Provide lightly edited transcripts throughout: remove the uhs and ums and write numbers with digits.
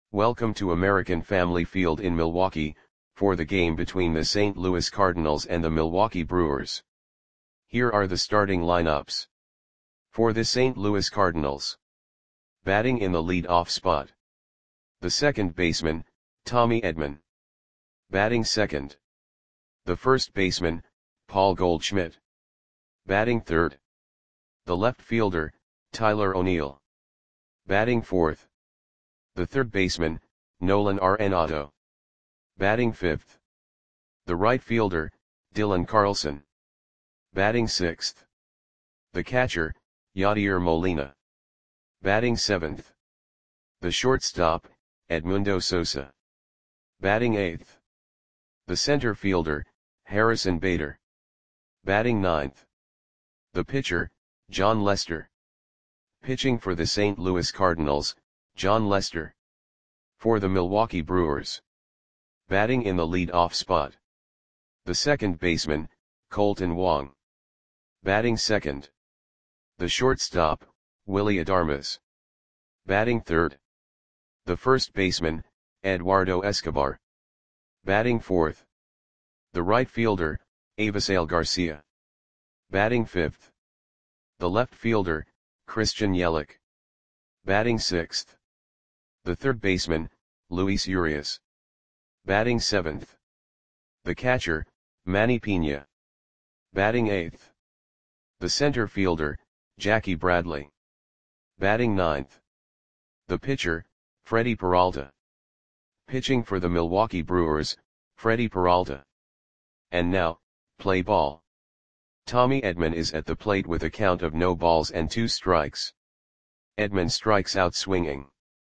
Welcome to American Family Field in Milwaukee, for the game between the St. Louis Cardinals and the Milwaukee Brewers. Here are the starting lineups. For the St. Louis Cardinals. Batting in the lead-off spot. The second baseman, Tommy Edman. Batting second. The first baseman, Paul Goldschmidt. Batting third. The left fielder, Tyler O'Neill. Batting fourth. The third baseman, Nolan Arenado. Batting fifth. The right fielder, Dylan Carlson. Batting sixth. The catcher, Yadier Molina. Batting seventh. The shortstop, Edmundo Sosa. Batting eighth. The center fielder, Harrison Bader. Batting ninth. The pitcher, Jon Lester. Pitching for the St. Louis Cardinals, Jon Lester. For the Milwaukee Brewers. Batting in the lead-off spot. The second baseman, Kolten Wong. Batting second. The shortstop, Willy Adames. Batting third. The first baseman, Eduardo Escobar. Batting fourth. The right fielder, Avisail Garcia. Batting fifth. The left fielder, Christian Yelich. Batting sixth. The third baseman, Luis Urias. Batting seventh. The catcher, Manny Piña. Batting eighth. The center fielder, Jackie Bradley. Batting ninth. The pitcher, Freddie Peralta. Pitching for the Milwaukee Brewers, Freddie Peralta. And now, play ball. Tommy Edman is at the plate with a count of no balls and 2 strikes. Edman strikes out swinging.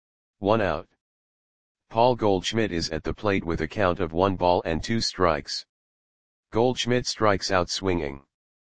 1 out. Paul Goldschmidt is at the plate with a count of 1 ball and 2 strikes. Goldschmidt strikes out swinging.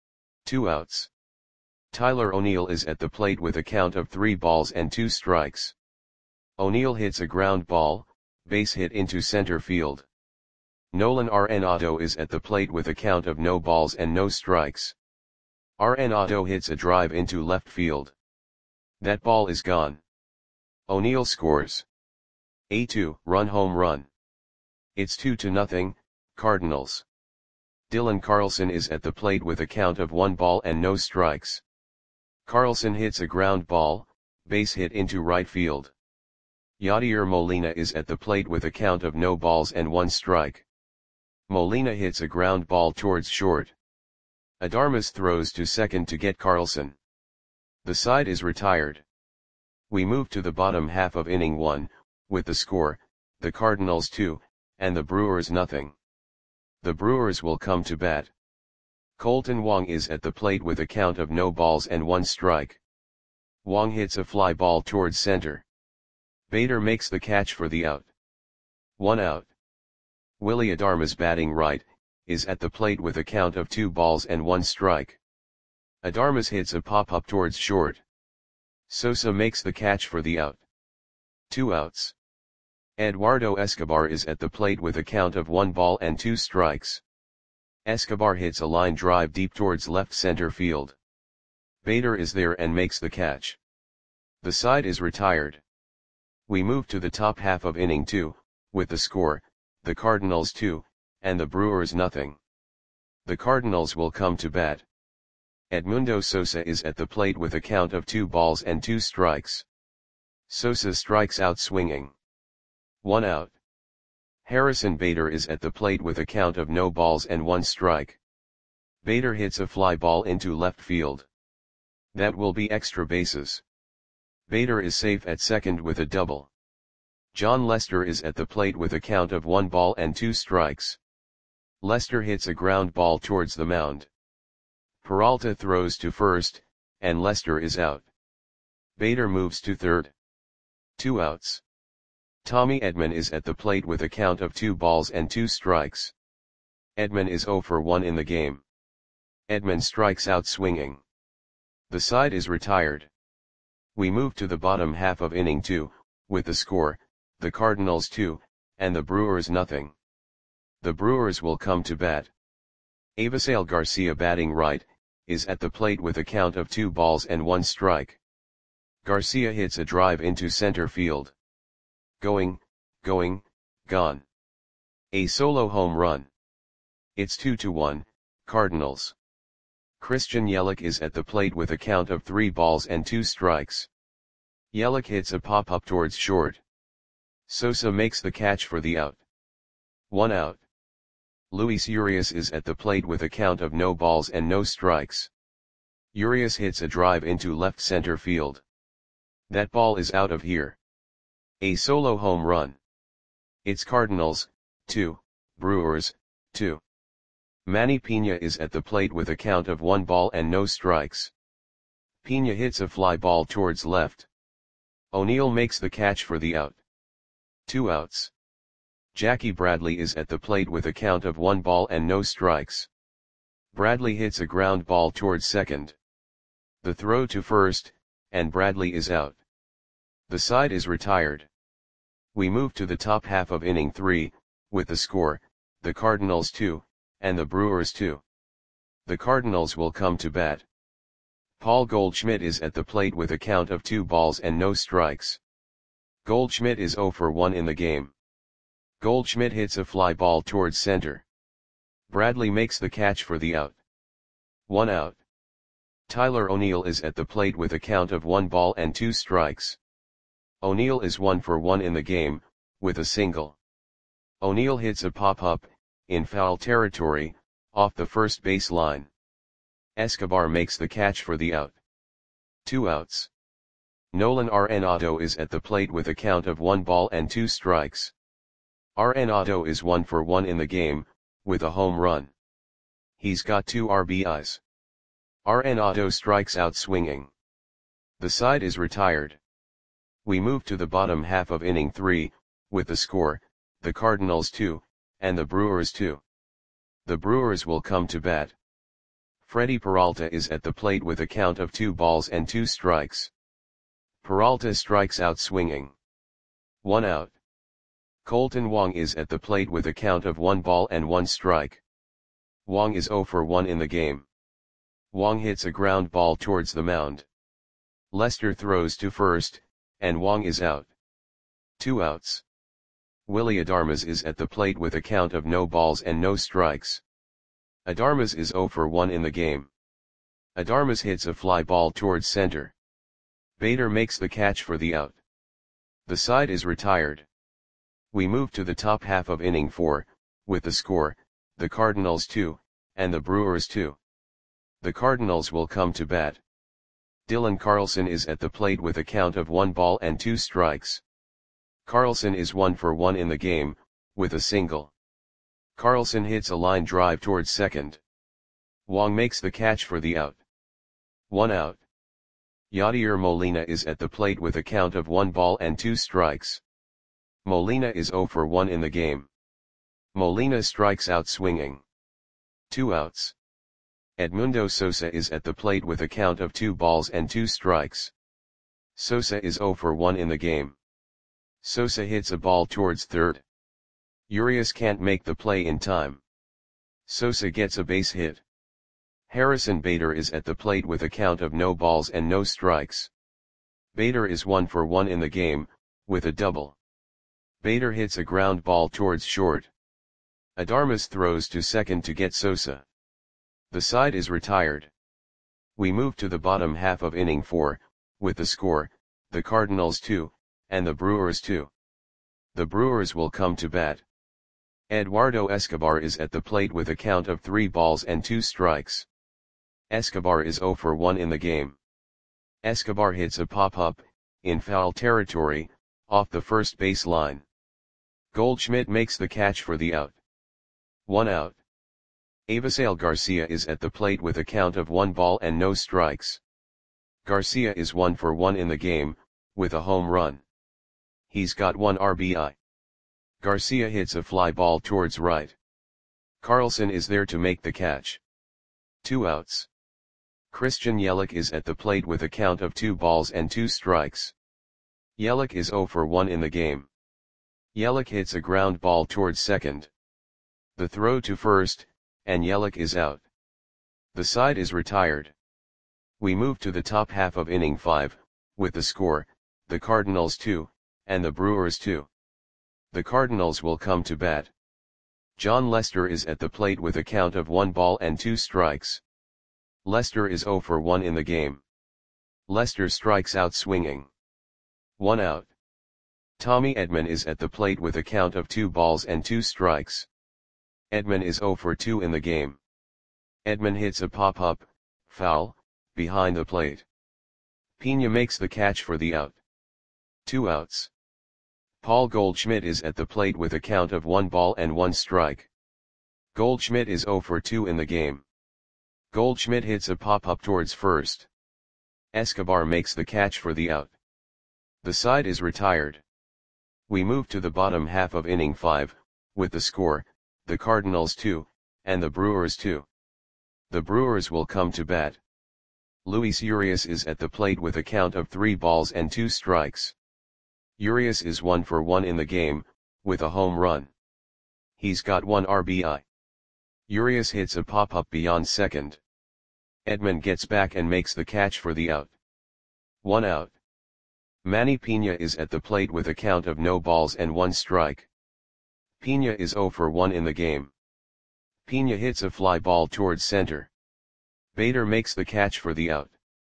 2 outs. Tyler O'Neill is at the plate with a count of 3 balls and 2 strikes. O'Neill hits a ground ball, base hit into center field. Nolan Arenado is at the plate with a count of no balls and no strikes. Arenado hits a drive into left field. That ball is gone. O'Neill scores a 2-run home run. It's 2-0, Cardinals. Dylan Carlson is at the plate with a count of 1 ball and no strikes. Carlson hits a ground ball, base hit into right field. Yadier Molina is at the plate with a count of no balls and 1 strike. Molina hits a ground ball towards short. Adames throws to second to get Carlson. The side is retired. We move to the bottom half of inning 1, with the score, the Cardinals 2, and the Brewers nothing. The Brewers will come to bat. Kolten Wong is at the plate with a count of no balls and 1 strike. Wong hits a fly ball towards center. Bader makes the catch for the out. 1 out. Willy Adames, batting right, is at the plate with a count of 2 balls and 1 strike. Adames hits a pop-up towards short. Sosa makes the catch for the out. 2 outs. Eduardo Escobar is at the plate with a count of 1 ball and 2 strikes. Escobar hits a line drive deep towards left center field. Bader is there and makes the catch. The side is retired. We move to the top half of inning 2, with the score, the Cardinals 2, and the Brewers nothing. The Cardinals will come to bat. Edmundo Sosa is at the plate with a count of 2 balls and 2 strikes. Sosa strikes out swinging. 1 out. Harrison Bader is at the plate with a count of no balls and 1 strike. Bader hits a fly ball into left field. That will be extra bases. Bader is safe at second with a double. Jon Lester is at the plate with a count of 1 ball and 2 strikes. Lester hits a ground ball towards the mound. Peralta throws to first, and Lester is out. Bader moves to third. 2 outs. Tommy Edman is at the plate with a count of 2 balls and 2 strikes. Edman is 0 for 1 in the game. Edman strikes out swinging. The side is retired. We move to the bottom half of inning 2, with the score, the Cardinals 2, and the Brewers nothing. The Brewers will come to bat. Avisail Garcia, batting right, is at the plate with a count of 2 balls and 1 strike. Garcia hits a drive into center field. going, gone. A solo home run. It's 2-1, Cardinals. Christian Yelich is at the plate with a count of 3 balls and 2 strikes. Yelich hits a pop-up towards short. Sosa makes the catch for the out. 1 out. Luis Urias is at the plate with a count of no balls and no strikes. Urias hits a drive into left center field. That ball is out of here. A solo home run. It's Cardinals, 2, Brewers, 2. Manny Piña is at the plate with a count of 1 ball and no strikes. Piña hits a fly ball towards left. O'Neill makes the catch for the out. 2 outs. Jackie Bradley is at the plate with a count of 1 ball and no strikes. Bradley hits a ground ball towards second. The throw to first, and Bradley is out. The side is retired. We move to the top half of inning 3, with the score, the Cardinals 2, and the Brewers 2. The Cardinals will come to bat. Paul Goldschmidt is at the plate with a count of 2 balls and no strikes. Goldschmidt is 0 for 1 in the game. Goldschmidt hits a fly ball towards center. Bradley makes the catch for the out. 1 out. Tyler O'Neill is at the plate with a count of 1 ball and 2 strikes. O'Neill is 1 for 1 in the game, with a single. O'Neill hits a pop-up, in foul territory, off the first base line. Escobar makes the catch for the out. 2 outs. Nolan Arenado is at the plate with a count of 1 ball and 2 strikes. Arenado is 1 for 1 in the game, with a home run. He's got 2 RBIs. Arenado strikes out swinging. The side is retired. We move to the bottom half of inning 3, with the score, the Cardinals 2, and the Brewers 2. The Brewers will come to bat. Freddie Peralta is at the plate with a count of 2 balls and 2 strikes. Peralta strikes out swinging. 1 out. Colton Wong is at the plate with a count of 1 ball and 1 strike. Wong is 0 for 1 in the game. Wong hits a ground ball towards the mound. Lester throws to first, and Wong is out. 2 outs. Willy Adames is at the plate with a count of no balls and no strikes. Adames is 0 for 1 in the game. Adames hits a fly ball towards center. Bader makes the catch for the out. The side is retired. We move to the top half of inning 4, with the score, the Cardinals 2, and the Brewers 2. The Cardinals will come to bat. Dylan Carlson is at the plate with a count of 1 ball and 2 strikes. Carlson is 1 for 1 in the game, with a single. Carlson hits a line drive towards second. Wong makes the catch for the out. 1 out. Yadier Molina is at the plate with a count of 1 ball and 2 strikes. Molina is 0 for 1 in the game. Molina strikes out swinging. 2 outs. Edmundo Sosa is at the plate with a count of 2 balls and 2 strikes. Sosa is 0 for 1 in the game. Sosa hits a ball towards third. Urias can't make the play in time. Sosa gets a base hit. Harrison Bader is at the plate with a count of no balls and no strikes. Bader is 1 for 1 in the game, with a double. Bader hits a ground ball towards short. Adames throws to second to get Sosa. The side is retired. We move to the bottom half of inning 4, with the score, the Cardinals 2, and the Brewers 2. The Brewers will come to bat. Eduardo Escobar is at the plate with a count of 3 balls and 2 strikes. Escobar is 0 for 1 in the game. Escobar hits a pop-up, in foul territory, off the first base line. Goldschmidt makes the catch for the out. 1 out. Avisail Garcia is at the plate with a count of 1 ball and no strikes. Garcia is 1 for 1 in the game, with a home run. He's got 1 RBI. Garcia hits a fly ball towards right. Carlson is there to make the catch. 2 outs. Christian Yelich is at the plate with a count of 2 balls and 2 strikes. Yelich is 0 for 1 in the game. Yelich hits a ground ball towards second. The throw to first, and Yelich is out. The side is retired. We move to the top half of inning 5, with the score, the Cardinals 2, and the Brewers 2. The Cardinals will come to bat. Jon Lester is at the plate with a count of 1 ball and 2 strikes. Lester is 0 for 1 in the game. Lester strikes out swinging. 1 out. Tommy Edman is at the plate with a count of 2 balls and 2 strikes. Edman is 0 for 2 in the game. Edman hits a pop-up, foul, behind the plate. Pena makes the catch for the out. 2 outs. Paul Goldschmidt is at the plate with a count of 1 ball and 1 strike. Goldschmidt is 0 for 2 in the game. Goldschmidt hits a pop-up towards first. Escobar makes the catch for the out. The side is retired. We move to the bottom half of inning 5, with the score, the Cardinals 2, and the Brewers 2. The Brewers will come to bat. Luis Urias is at the plate with a count of 3 balls and 2 strikes. Urias is 1 for 1 in the game, with a home run. He's got 1 RBI. Urias hits a pop-up beyond second. Edman gets back and makes the catch for the out. 1 out. Manny Pena is at the plate with a count of no balls and 1 strike. Pena is 0 for 1 in the game. Pena hits a fly ball towards center. Bader makes the catch for the out.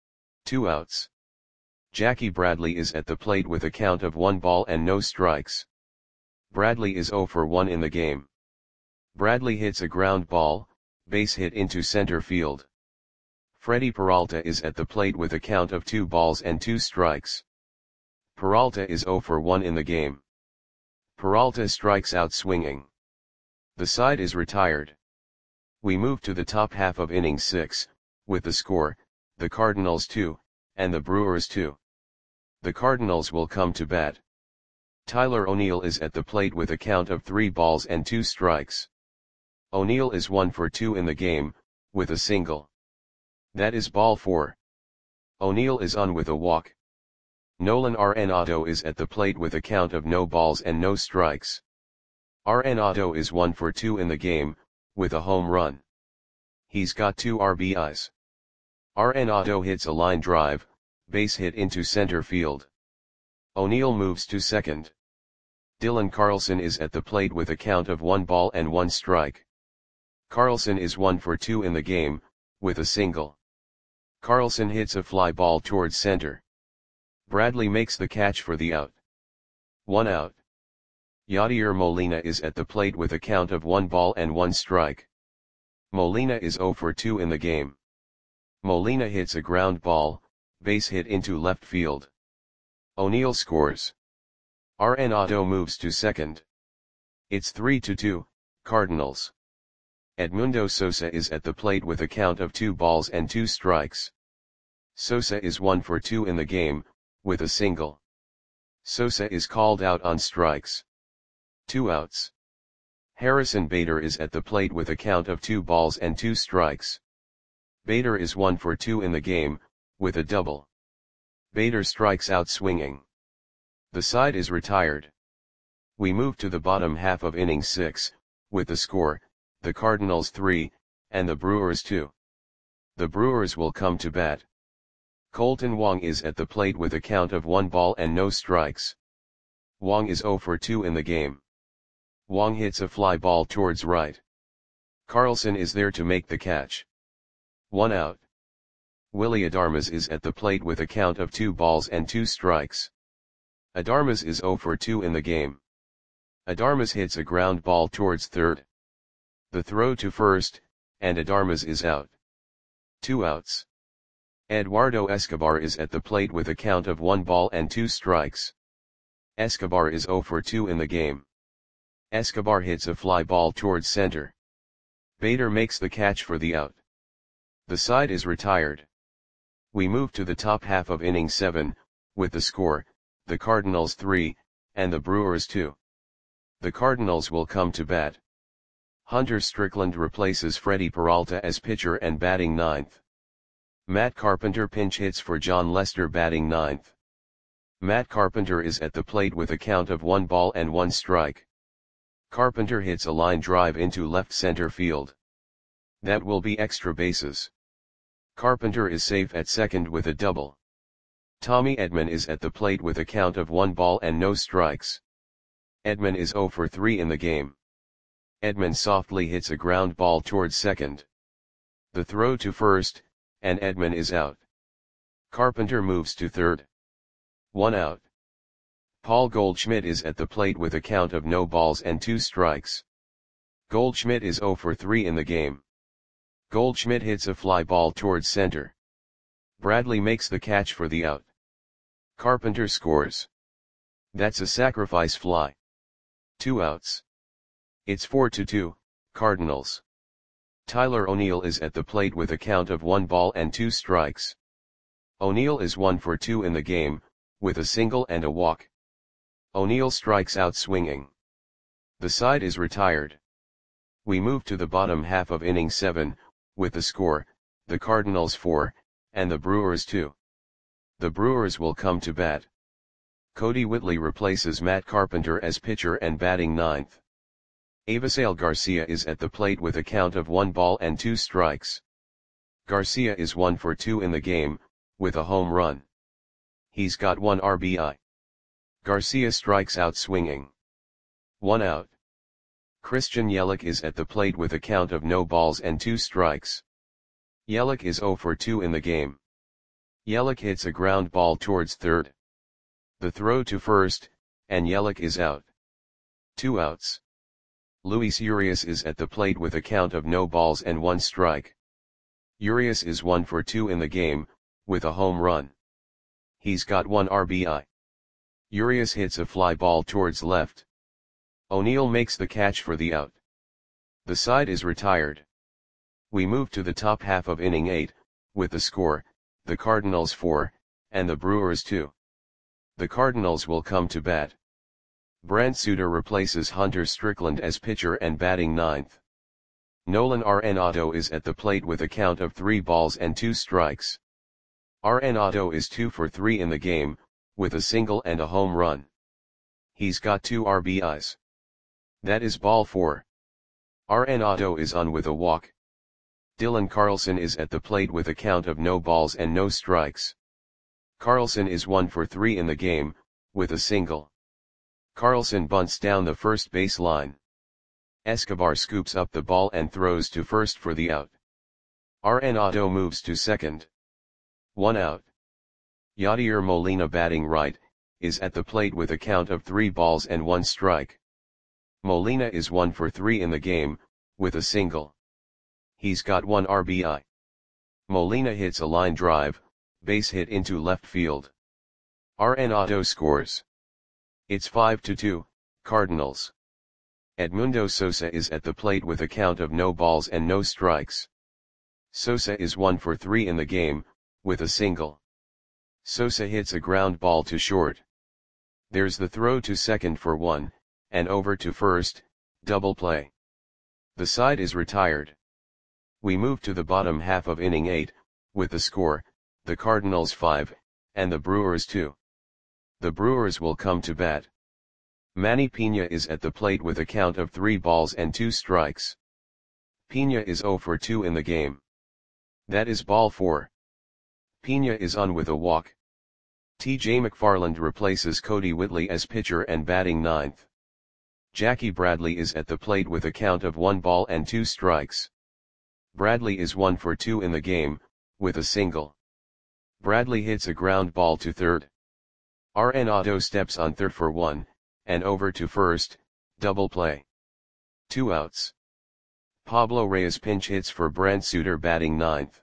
2 outs. Jackie Bradley is at the plate with a count of 1 ball and no strikes. Bradley is 0 for 1 in the game. Bradley hits a ground ball, base hit into center field. Freddy Peralta is at the plate with a count of 2 balls and 2 strikes. Peralta is 0 for 1 in the game. Peralta strikes out swinging. The side is retired. We move to the top half of inning 6, with the score, the Cardinals 2, and the Brewers 2. The Cardinals will come to bat. Tyler O'Neill is at the plate with a count of 3 balls and 2 strikes. O'Neill is 1 for 2 in the game, with a single. That is ball 4. O'Neill is on with a walk. Nolan Arenado is at the plate with a count of no balls and no strikes. Arenado is 1 for 2 in the game, with a home run. He's got 2 RBIs. Arenado hits a line drive, base hit into center field. O'Neill moves to second. Dylan Carlson is at the plate with a count of 1 ball and 1 strike. Carlson is 1 for 2 in the game, with a single. Carlson hits a fly ball towards center. Bradley makes the catch for the out. 1 out. Yadier Molina is at the plate with a count of 1 ball and 1 strike. Molina is 0 for 2 in the game. Molina hits a ground ball, base hit into left field. O'Neill scores. Arenado moves to second. It's 3-2, Cardinals. Edmundo Sosa is at the plate with a count of 2 balls and 2 strikes. Sosa is 1 for 2 in the game, with a single. Sosa is called out on strikes. 2 outs. Harrison Bader is at the plate with a count of 2 balls and 2 strikes. Bader is 1 for 2 in the game, with a double. Bader strikes out swinging. The side is retired. We move to the bottom half of inning 6, with the score, the Cardinals 3, and the Brewers 2. The Brewers will come to bat. Colton Wong is at the plate with a count of 1 ball and no strikes. Wong is 0 for 2 in the game. Wong hits a fly ball towards right. Carlson is there to make the catch. 1 out. Willy Adames is at the plate with a count of 2 balls and 2 strikes. Adames is 0 for 2 in the game. Adames hits a ground ball towards third. The throw to first, and Adames is out. 2 outs. Eduardo Escobar is at the plate with a count of 1 ball and 2 strikes. Escobar is 0 for 2 in the game. Escobar hits a fly ball towards center. Bader makes the catch for the out. The side is retired. We move to the top half of inning 7, with the score, the Cardinals 3, and the Brewers 2. The Cardinals will come to bat. Hunter Strickland replaces Freddy Peralta as pitcher and batting 9th. Matt Carpenter pinch hits for Jon Lester batting 9th. Matt Carpenter is at the plate with a count of 1 ball and 1 strike. Carpenter hits a line drive into left center field. That will be extra bases. Carpenter is safe at second with a double. Tommy Edman is at the plate with a count of 1 ball and no strikes. Edman is 0 for 3 in the game. Edman softly hits a ground ball towards second. The throw to first, and Edman is out. Carpenter moves to third. 1 out. Paul Goldschmidt is at the plate with a count of no balls and 2 strikes. Goldschmidt is 0 for 3 in the game. Goldschmidt hits a fly ball towards center. Bradley makes the catch for the out. Carpenter scores. That's a sacrifice fly. 2 outs. It's 4-2, Cardinals. Tyler O'Neill is at the plate with a count of 1 ball and 2 strikes. O'Neill is 1 for 2 in the game, with a single and a walk. O'Neill strikes out swinging. The side is retired. We move to the bottom half of inning 7, with the score, the Cardinals 4, and the Brewers 2. The Brewers will come to bat. Cody Whitley replaces Matt Carpenter as pitcher and batting ninth. Avisail Garcia is at the plate with a count of 1 ball and 2 strikes. Garcia is 1 for 2 in the game, with a home run. He's got 1 RBI. Garcia strikes out swinging. 1 out. Christian Yelich is at the plate with a count of no balls and 2 strikes. Yelich is 0 for 2 in the game. Yelich hits a ground ball towards third. The throw to first, and Yelich is out. 2 outs. Luis Urias is at the plate with a count of no balls and 1 strike. Urias is 1 for 2 in the game, with a home run. He's got 1 RBI. Urias hits a fly ball towards left. O'Neill makes the catch for the out. The side is retired. We move to the top half of inning 8, with the score, the Cardinals 4, and the Brewers 2. The Cardinals will come to bat. Brent Suter replaces Hunter Strickland as pitcher and batting ninth. Nolan Arenado is at the plate with a count of 3 balls and 2 strikes. Arenado is 2 for 3 in the game, with a single and a home run. He's got 2 RBIs. That is ball 4. Arenado is on with a walk. Dylan Carlson is at the plate with a count of no balls and no strikes. Carlson is 1 for 3 in the game, with a single. Carlson bunts down the first base line. Escobar scoops up the ball and throws to first for the out. Arenado moves to second. 1 out. Yadier Molina, batting right, is at the plate with a count of 3 balls and 1 strike. Molina is 1 for 3 in the game, with a single. He's got 1 RBI. Molina hits a line drive, base hit into left field. Arenado scores. It's 5-2, Cardinals. Edmundo Sosa is at the plate with a count of no balls and no strikes. Sosa is 1 for 3 in the game, with a single. Sosa hits a ground ball to short. There's the throw to second for 1, and over to first, double play. The side is retired. We move to the bottom half of inning 8, with the score, the Cardinals 5, and the Brewers 2. The Brewers will come to bat. Manny Piña is at the plate with a count of 3 balls and 2 strikes. Piña is 0 for 2 in the game. That is ball 4. Piña is on with a walk. T.J. McFarland replaces Cody Whitley as pitcher and batting ninth. Jackie Bradley is at the plate with a count of 1 ball and 2 strikes. Bradley is 1 for 2 in the game, with a single. Bradley hits a ground ball to third. Arenado steps on third for 1, and over to first, double play. 2 outs. Pablo Reyes pinch hits for Brent Suter, batting ninth.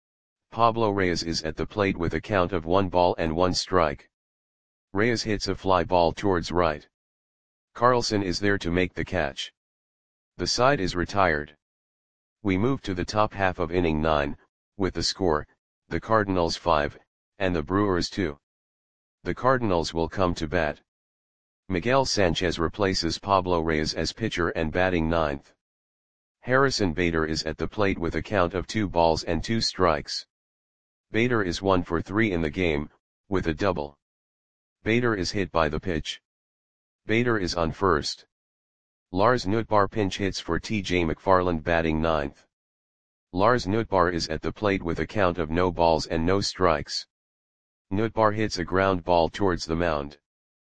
Pablo Reyes is at the plate with a count of 1 ball and 1 strike. Reyes hits a fly ball towards right. Carlson is there to make the catch. The side is retired. We move to the top half of inning 9, with the score, the Cardinals 5, and the Brewers 2. The Cardinals will come to bat. Miguel Sanchez replaces Pablo Reyes as pitcher and batting ninth. Harrison Bader is at the plate with a count of 2 balls and 2 strikes. Bader is 1 for 3 in the game, with a double. Bader is hit by the pitch. Bader is on first. Lars Nootbaar pinch hits for T.J. McFarland, batting ninth. Lars Nootbaar is at the plate with a count of no balls and no strikes. Nootbaar hits a ground ball towards the mound.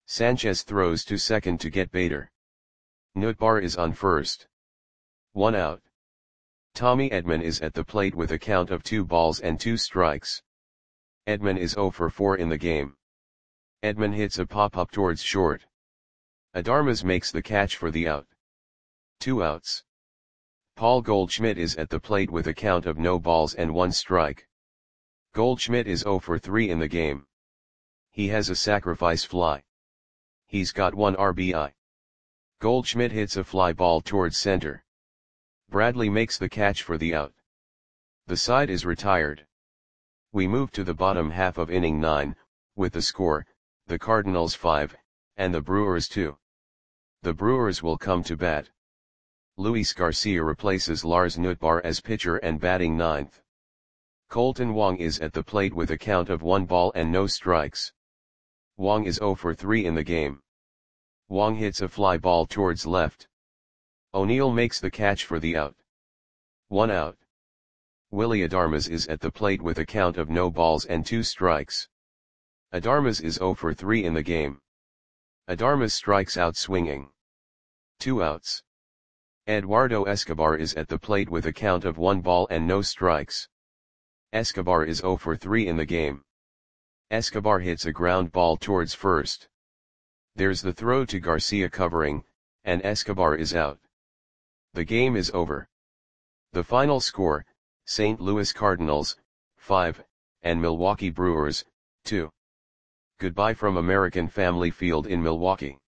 Sanchez throws to second to get Bader. Nootbaar is on first. 1 out. Tommy Edman is at the plate with a count of 2 balls and 2 strikes. Edman is 0 for 4 in the game. Edman hits a pop-up towards short. Adarmas makes the catch for the out. 2 outs. Paul Goldschmidt is at the plate with a count of no balls and 1 strike. Goldschmidt is 0 for 3 in the game. He has a sacrifice fly. He's got 1 RBI. Goldschmidt hits a fly ball towards center. Bradley makes the catch for the out. The side is retired. We move to the bottom half of inning 9, with the score, the Cardinals 5, and the Brewers 2. The Brewers will come to bat. Luis Garcia replaces Lars Nootbaar as pitcher and batting 9th. Colton Wong is at the plate with a count of 1 ball and no strikes. Wong is 0 for 3 in the game. Wong hits a fly ball towards left. O'Neill makes the catch for the out. 1 out. Willy Adarmas is at the plate with a count of no balls and 2 strikes. Adarmas is 0 for 3 in the game. Adarmas strikes out swinging. 2 outs. Eduardo Escobar is at the plate with a count of 1 ball and no strikes. Escobar is 0 for 3 in the game. Escobar hits a ground ball towards first. There's the throw to Garcia covering, and Escobar is out. The game is over. The final score, St. Louis Cardinals, 5, and Milwaukee Brewers, 2. Goodbye from American Family Field in Milwaukee.